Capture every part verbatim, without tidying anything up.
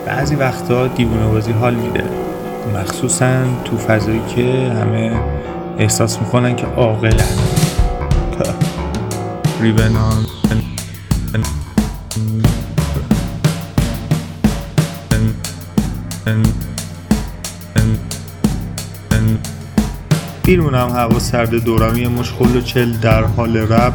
بعضی وقتا دیوونه بازی حال میده، مخصوصا تو فضایی که همه احساس میکنن که عاقلن. ریونان بیرونم هوا سرد، دورم یه مش خل و چل در حال رپ.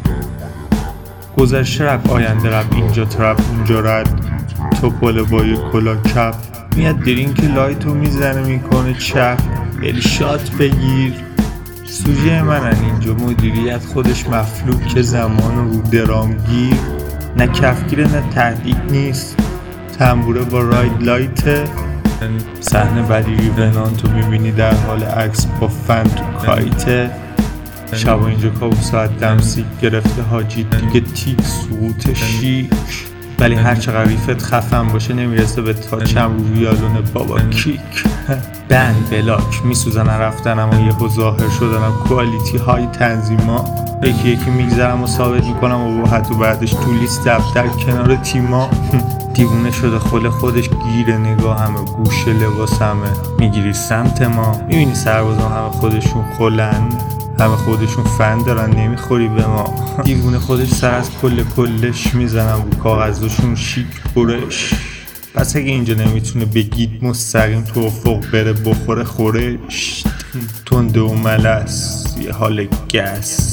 گذشته رپ، آینده رپ، اینجا ترپ اونجا رد. توپل با یه کلا کپ میاد درینک لایتو میزنه میکنه چپ. بری شات بگیر. سوژه منن اینجا مدیریت خودش مفلوک که زمان رو درام گیر. نه کفگیره نه تهدید نیست، تنبوره با راید لایته. صحنه بعدی ریونان تو میبینی در حال عکس با فن تو کایته. شب اینجا کابوس ساعت دمسیک گرفته حاجی دیگه تیک سقوط شیک. ولی هر چقدر ریفت خفن باشه نمیرسه به تاچم رو ویالون بابا کیک. بند بلاک میسوزن رفتن، اما یهو ظاهر شدنم کوالیتی های تنظیما. یکی یکی میگذرم و ثابت میکنم و حتی بعدش تو لیست دفتر کنار تیما. دیوونه شده خل خودش گیره، نگاه همه گوشه لباس همه میگیری سمت ما. میبینی سربازان همه خودشون خلن، همه خودشون فن دارن، نمیخوری به ما. دیوونه خودش سر از کل کلش میزنم رو کاغذشون شیک برش. پس اگه اینجا نمیتونه بگید مستقیم تو افق بره بخوره خورش. تنده و ملس یه حال گس.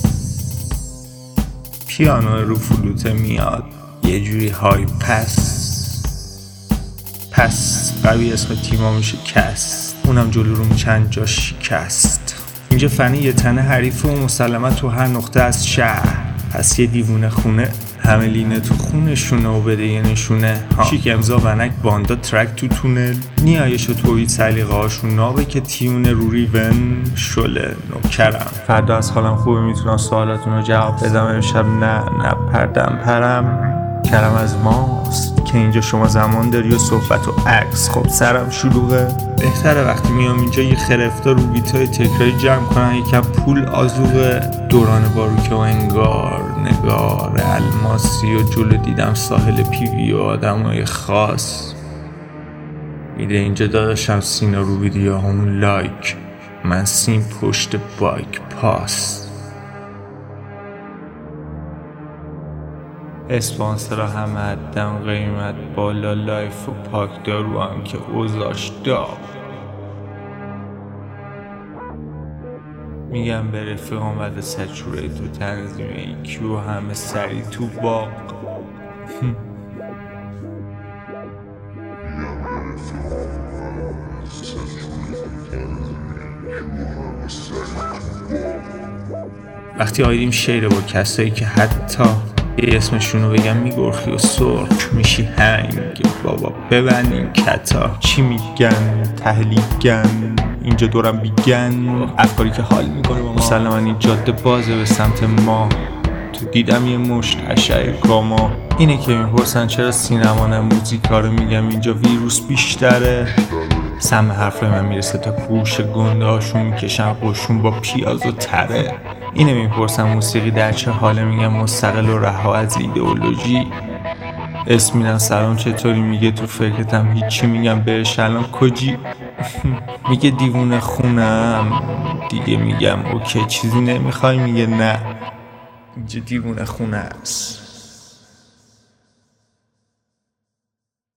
پیانو رو فلوته میاد یه جوری های پس پس قوی اسم تیما میشه کس. اونم جلو روم چند جا شکست. اینجا فنی یه تنه حریفه و مسلمت تو هر نقطه از شهر. پس یه دیوونه خونه همه لینه تو خونشونه و بده یه نشونه. شیک امضا ونک باندا ترک تو تونل. نیایش و تویید سلیقه هاشون نابه که تیونه رو ریون شله نوکرم. فردا از حالم خوبه میتونم سوالاتون رو جواب بدم. امشب نه نه پردم پرم کرم از ماست که اینجا شما زمان داری و صحبت و عکس. خب سرم شلوغه، بهتره وقتی میام اینجا یه خرفتا رو بیتای تکراری جمع کنن. یکم پول آزوغه دوران باروکه و انگار نگار الماسی و جلو دیدم ساحل پیوی و آدمای خاص. میده اینجا داداشم سینا رو ویدیو همون لایک، من سیم پشت بایک پاس. اسپانسر همه عدم قیمت بالا لایف و پاک دارو هم که اوزاش داغ. میگم به رفیق آمده سچوریت و تنظیم ایکیو همه سری تو باغ. وقتی آیدیم شعره با کسایی که حتی یه اسمشونو بگم میگرخی و سرخ میشی هنگ. بابا ببند این کتا چی میگن تحلیگن اینجا دورم بیگن. افکاری که حال میکنه با ما مسلما این جاده بازه به سمت ما. تو دیدم یه مشت اشعه گاما. اینه که میپرسن چرا سینما نه موزیکا رو میگم اینجا ویروس بیشتره. سم حرف من میرسه تا گوش گنده هاشون میکشن قشون با پیاز و تره. اینه میپرسن موسیقی در چه حاله میگم مستقل و رها از ایدئولوژی. اسم میدن سلام چطوری میگه تو فکرتم هیچی میگم بهش الان کجی. میگه دیوونه خونم دیگه میگم اوکی چیزی نمیخوای میگه نه اینجا دیوونه خونه است.